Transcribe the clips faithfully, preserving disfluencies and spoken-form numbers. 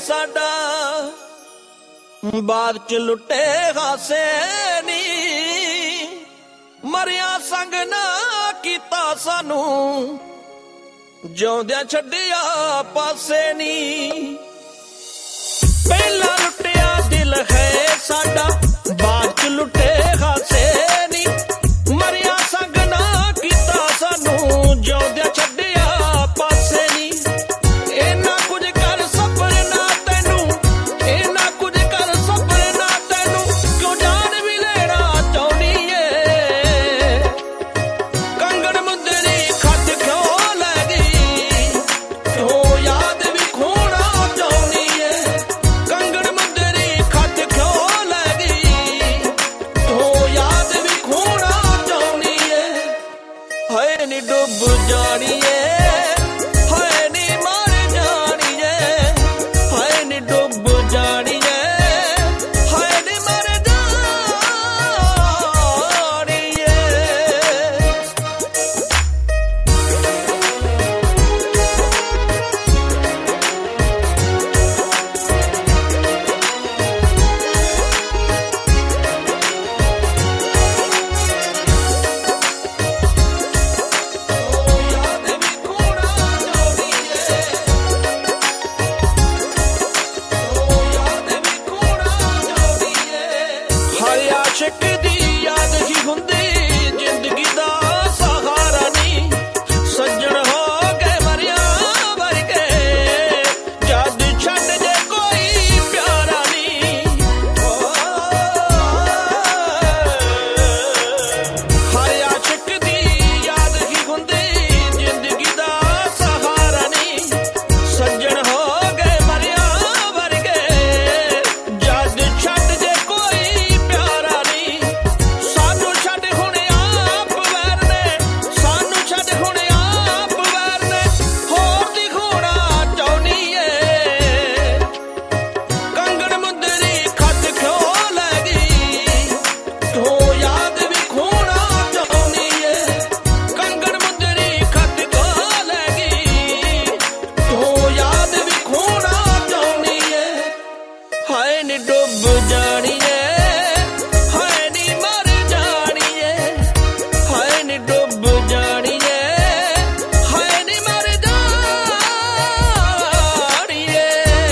ਸਾਡਾ ਬਾਅਦ ਚ ਲੁੱਟੇ ਹਾਸੇ ਨੀ ਮਰਿਆ ਸੰਗ ਨਾ ਕੀਤਾ ਸਾਨੂੰ ਜਿਉਂਦਿਆਂ ਛੱਡਿਆ ਪਾਸੇ ਨੀ ਪਹਿਲਾਂ ਲੁੱਟਿਆ ਦਿਲ ਹੈ ਸਾਡਾ ਬਾਅਦ ਚ ਲੁੱਟੇ ਹਾਸੇ ਨੀ ਮਰਿਆ ਸੰਗ ਨਾ ਕੀਤਾ ਸਾਨੂੰ ਜਿਉਂਦਿਆਂ ਛੱਡਿਆ ਪਾਸੇ ਨੀ ਇਹਨਾਂ ਕੁਝ ਕਰ ਸਬਰ ਨਾ ਤੈਨੂੰ ਇਹਨਾਂ ਕੁਝ ਕਰ ਸਬਰ ਨਾ ਤੈਨੂੰ ਕਿਉਂ ਜਾਨ ਵੀ ਲੈਣਾ ਚਾਹੁੰਦੀ ਏ ਕੰਗਣ ਮੁੰਦਰੀ ਖੱਟ ਕਿਉਂ ਲੈ ਗਈ ਕਿਉਂ ਯਾਦ ਵੀ ਖੋਣਾ ਚਾਹੁੰਦੀ ਏ ਕੰਗਣ ਮੁੰਦਰੀ ਖੱਟ ਕਿਉਂ ਲੈ ਗਈ ਕਿਉਂ ਯਾਦ ਵੀ ਖੋਣਾ ਚਾਹੁੰਦੀ ਏ ਹਾਏ ਨੀ ਡੁੱਬ ਜਾਣੀ ਏ ਹਾਏ ਨੀ ਮਰ ਜਾਣੀ ਏ ਹਾਏ ਨੀ ਡੁੱਬ ਜਾਣੀ ਏ ਹਾਏ ਨੀ ਮਰ ਜਾਣੀ ਏ ਯਾਦ ਵੀ ਖੋਣਾ ਚਾਹੁੰਦੀ ਏ ਯਾਦ ਵੀ ਖੋਣਾ ਚਾਹੁੰਦੀ ਏ ਹਰ ਆਸ਼ਿਕ ਦੀ ਯਾਦ ਹੀ ਹੁੰਦੀ ਜ਼ਿੰਦਗੀ ਦਾ ਸਹਾਰਾ ਨੀ ਸੱਜਣ ਹੋ ਕੇ ਮਰਿਆ ਵਰਗੇ ਜਦ ਛੱਡ ਜੇ ਕੋਈ ਪਿਆਰਾ ਨੀ ਹਰ ਆਸ਼ਿਕ ਦੀ ਯਾਦ ਹੀ ਹੁੰਦੀ ਜ਼ਿੰਦਗੀ ਦਾ ਸਹਾਰਾ ਨੀ ਸੱਜਣ ਹੋ ਗਏ ਮਰਿਆ ਵਰਗੇ ਜਦ ਛੱਡ ਜੇ ਕੋਈ ਪਿਆਰਾ ਨੀ ਸਾਨੂੰ ਛੱਡ ਹੁਣ ਆਪ ਵੈਰ ਨੇ ਸਾਨੂੰ ਛੱਡ ਹੁਣ ਆਪ ਵੈਰ ਨੇ ਹੋਰ ਦੀ ਖੋਣਾ ਚਾਹੁੰਦੀ ਏ ਕੰਗਣ ਮੁੰਦਰੀ ਖੱਟ ਕਿਉਂ ਲੈ ਗਈ ਕਿਉਂ ਯਾਦ ਵੀ ਖੋਣਾ ਚਾਹੁੰਦੀ ਏ ਕੰਗਣ ਮੁੰਦਰੀ ਖੱਟ ਕਿਉਂ ਲੈ ਗਈ ਕਿਉਂ ਯਾਦ ਵੀ ਖੋਣਾ ਚਾਹੁੰਦੀ ਏ ਹਾਏ ਨੀ ਡੁੱਬ ਜਾਣੀ ਏ ਹਾਏ ਨੀ ਮਰ ਜਾਣੀ ਏ ਹਾਏ ਨੀ ਡੁੱਬ ਜਾਣੀ ਏ ਹਾਏ ਨੀ ਮਰ ਜਾਣੀ ਏ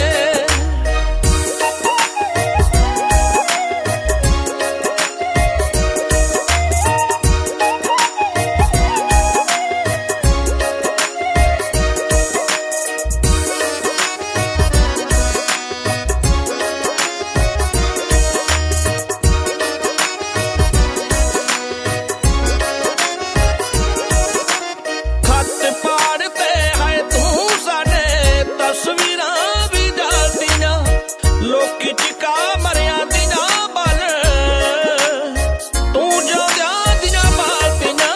ਖੱਤ ਪਾੜ ਤੇ ਹੈ ਤੂੰ ਸਾਡੇ ਤਸਵੀਰਾਂ ਵੀ ਜਾਲਦੀਆਂ ਲੋਕੀ ਚਿਕਾ ਮਰਿਆ ਦੀਆਂ ਬਲ ਤੂੰ ਜਿਉਂਦਿਆਂ ਦੀਆਂ ਬਾਲਦੀਆਂ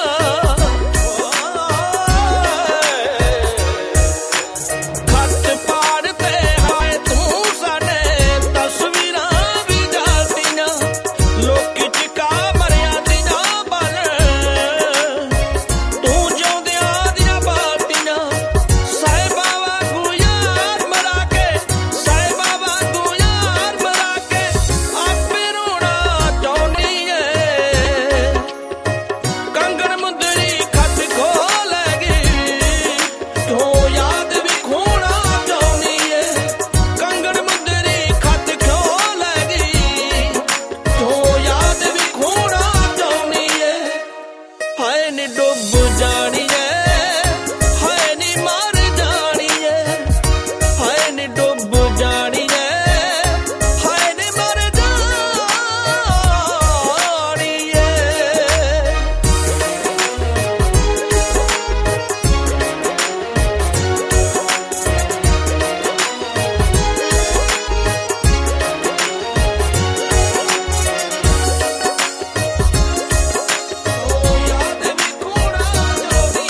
ਖੱਤ ਪਾੜ ਤੇ ਹੈ ਤੂੰ ਸਾਡੇ ਤਸਵੀਰਾਂ ਵੀ ਜਾਲਦੀਆਂ ਲੋਕੀ ਚਿਕਾ ਮਰਿਆ ਦੀਆਂ ਬਲ ਤੂੰ ਜਿਉਂਦਿਆਂ ਦੀਆਂ ਬਾਲਦੀਆਂ ਸਾਹਿਬਾਂ ਵਾਂਗੂ ਯਾਰ ਮਰਾ ਕੇ ਸਾਹਿਬਾਂ ਵਾਂਗੂ ਯਾਰ ਮਰਾ ਕੇ ਆਪੇ ਰੋਣਾ ਚਾਹੁੰਦੀ ਏ ਕੰਗਣ ਮੁੰਦਰੀ ਖੱਟ ਖੋਹ ਲੈ ਗਈ ਕਿਉਂ ਯਾਦ ਵੀ ਖੋਣਾ ਚਾਹੁੰਦੀ ਏ ਕੰਗਣ ਮੁੰਦਰੀ ਖੱਟ ਕਿਉਂ ਲੈ ਗਈ ਕਿਉਂ ਯਾਦ ਵੀ ਖੋਣਾ ਚਾਹੁੰਦੀ ਏ ਹਾਏ ਨੀ ਡੁੱਬ ਜਾਣੀ ਏ ਹਾਏ ਨੀ ਮਰ ਜਾਣੀ ਏ ਹਾਏ ਨੀ ਡੁੱਬ ਜਾਣੀ ਏ ਹਾਏ ਨੀ ਮਰ ਜਾਣੀ ਏ ਯਾਦ ਵੀ ਖੋਣਾ ਚਾਹੁੰਦੀ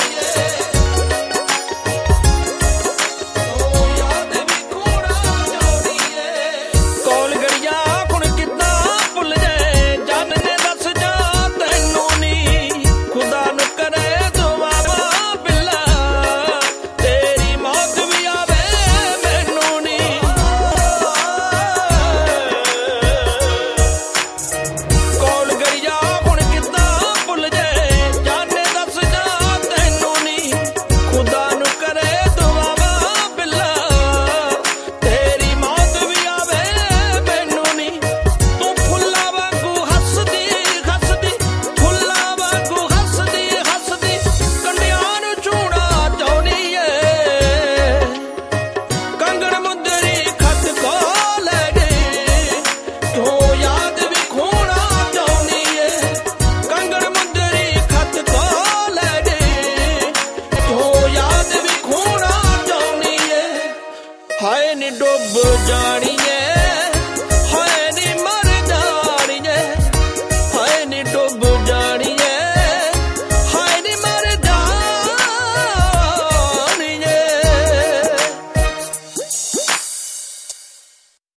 ਨੀ ਡੁੱਬ ਜਾਣੀ